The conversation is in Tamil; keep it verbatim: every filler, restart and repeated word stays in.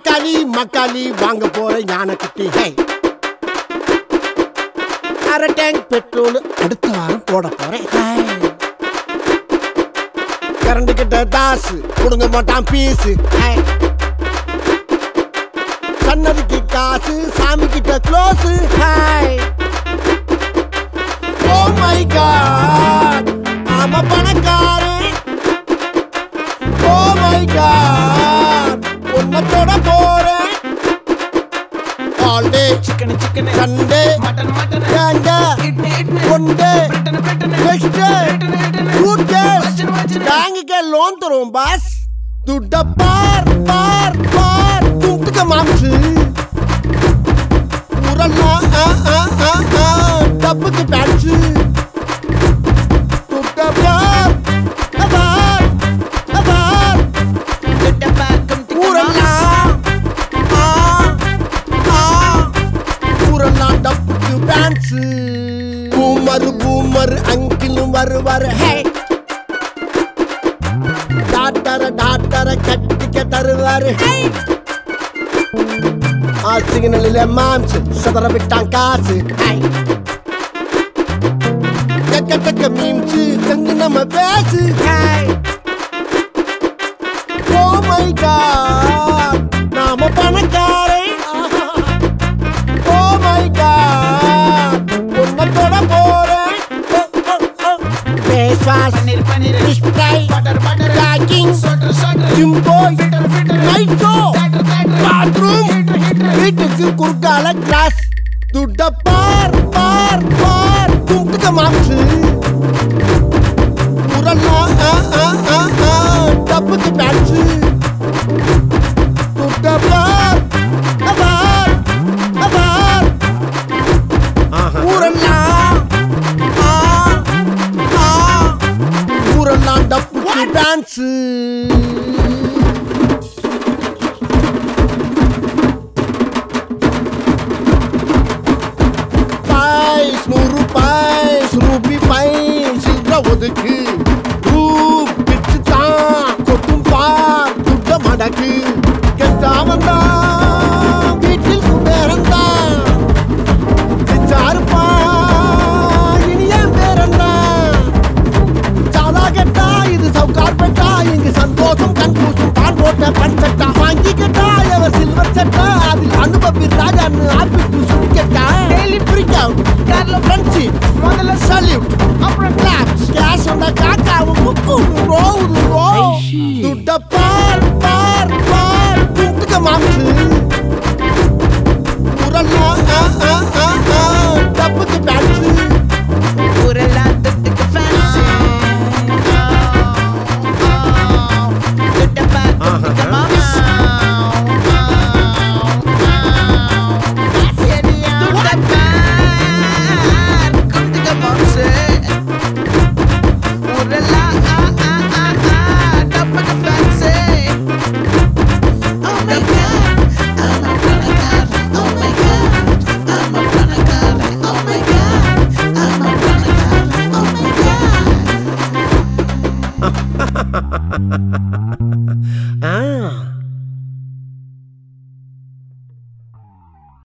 மக்காளி மக்காளி வாங்க போற ஞான குட்டி. ஹே அரை டேங்க் பெட்ரோல் அடுத்த வாரம் போட போறேன். கரண்ட் கிட்ட தாசு கொடுங்க மாட்டான் பீஸு. சன்னதிக்கு காசு சாமி கிட்ட க்ளோஸ். ஓ மை காட் ஆமா பணக்காரன். ஓ மை காட் உன்னத்தோட போறேன். All day chicken chicken Sunday mutton mutton கேண்டா இட்லி இட்லி ஒண்டே பிரிட்டன் பிரிட்டன் நெக்ஸ்ட் டே சூட்கேஸ் பேங்க்க்கு லோன் தரோம் பாஸ். துட்ட பார் பார் பார் தும்துக்க மாம்சு ஊரல்லா ஆ ஆ ஆ ஆ டப்புக்கு பேட்சு. துட்ட பார் பார் பார் துட்ட பார் ஊரல்லா ஆ ஆ ஊரல்லா டப்புக்கு பேட்சு. பூமர் பூமர் அங்கிலும் வருவார். ஹே டாக்டர டாக்டர கட்டிக்க தருவாரு. ஆ சிக்னலில் மாம்சு சதற விட்டான் காசு. கக்க கக்க மீம்சு கங்கு நம்ம பேசு. ஓ மை காட் நாம பணக்காரன். ஓ மை காட் உன்னத்தோட போறேன். Face wash, fish fry, butter butter, packing, soda soda, gym boy, fitter fitter, night show, bathroom, வீட்டுக்கு குறுக்கால கிளாஸ். துட்ட பார் பார் பார் தும்துக்க மாம்சு ஊரல்லா ஆ ஆ ஆ ஆ டப்புக்கு பேட்சு. துட்ட பார் பார் பார் ஊரல்லா ஆ ஆ ஊரல்லா டப்புக்கு டான்ஸு. பாய்ஸ் நூறு பாய்ஸ் ரூபி பாய்ஸ் சில்ற ஒதுக்கு. ரூம் பிச்சு தான் கொட்டும் பார் துட்ட மடக்கு. கெட்டாமன் தான் வீட்டில் குபேரந்தான். சாருப்பா இனி என் பேரந்தான். சாதா கெட்டா இது சவுக்கார் பெட்டா. இங்கு சந்தோஷம் கண்கூசும் தான் போட்ட பண் சட்டா. வாங்கி கேட்டா எவ சில்வர் சட்டா. அதில் அனுபவி ராஜான்னு ஆர்பிட்டு சொல்லி கேட்டா. டெய்லி ஃப்ரீக் அவுட் கார்ல ஃப்ரெண்ட்ஷிப் முதல்ல சல்யூட் அப்புறம் கிளாப்ஸ். கேஷ் வந்தா காக்காவும் குக்கும் ரோவுது ரோ. துட்ட பார் பார் பார் தும்துக்க மாம்சு ஊரல்லா ஆ ஆ ஆ ஆ டப்புக்கு பேட்சு. ஊரல்லா துட்டுக்கு ஃபேன்சி. துட்ட பார் துட்டுக்க மாம்சு. துட்ட பார் துட்டுக்க மாம்சு. ஊரல்லா ஆ ஆ ஆ ஆ டப்புக்கு fancy. Oh my God, I'm a panacar. Oh my God, I'm a panacar. Oh my God, I'm a panacar. Oh my God.